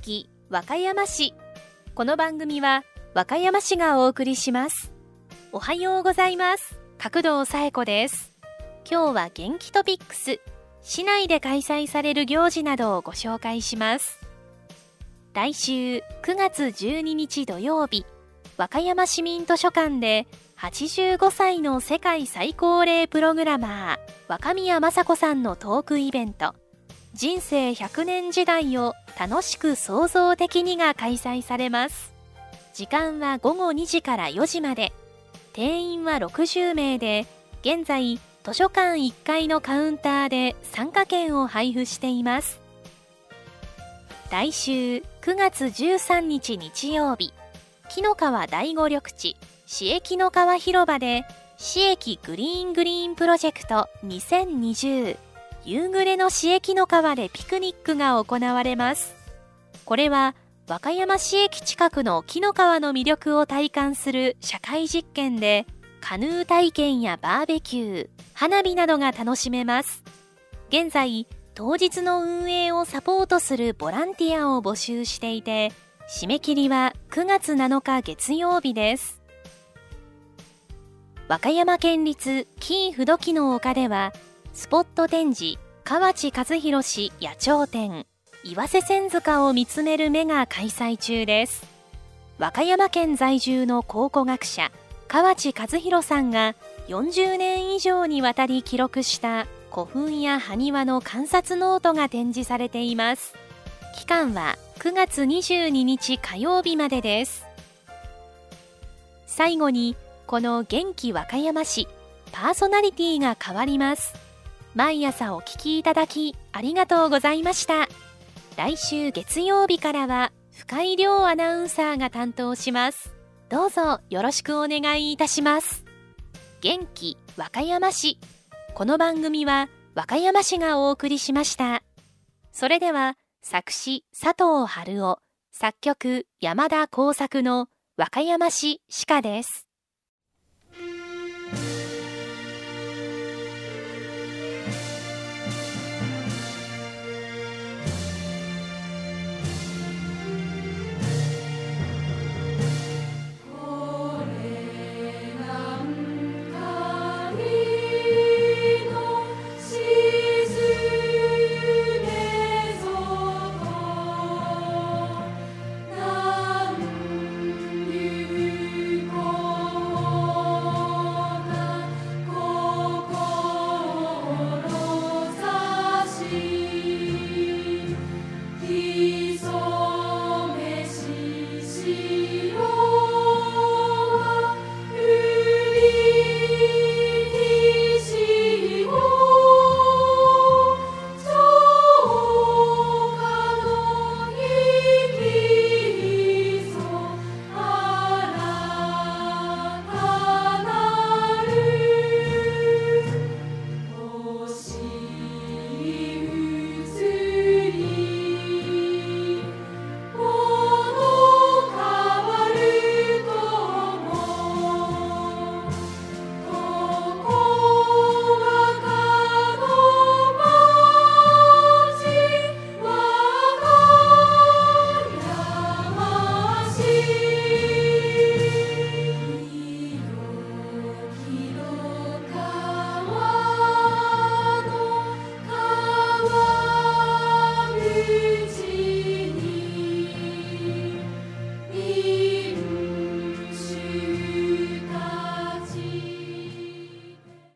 気和歌山市。この番組は和歌山市がお送りします。おはようございます。角堂紗恵子です。今日は元気トピックス、市内で開催される行事などをご紹介します。来週9月12日土曜日、和歌山市民図書館で85歳の世界最高齢プログラマー若宮正子さんのトークイベント、人生100年時代を楽しく創造的にが開催されます。時間は午後2時から4時まで。定員は60名で、現在図書館1階のカウンターで参加券を配布しています。来週9月13日日曜日、紀の川第五緑地市駅の川広場で市駅グリーンプロジェクト2020、夕暮れの市駅の川でピクニックが行われます。これは和歌山市駅近くの紀の川の魅力を体感する社会実験で、カヌー体験やバーベキュー、花火などが楽しめます。現在当日の運営をサポートするボランティアを募集していて、締め切りは9月7日月曜日です。和歌山県立紀伊不土記の丘では、スポット展示河内和弘氏野鳥展、岩瀬千塚を見つめる目が開催中です。和歌山県在住の考古学者河内和弘さんが40年以上にわたり記録した古墳や埴輪の観察ノートが展示されています。期間は9月22日火曜日までです。最後に、この元気和歌山市、パーソナリティが変わります。毎朝お聞きいただきありがとうございました。来週月曜日からは深井亮アナウンサーが担当します。どうぞよろしくお願いいたします。元気和歌山市。この番組は和歌山市がお送りしました。それでは作詞佐藤春夫、作曲山田耕作の和歌山市詩歌です。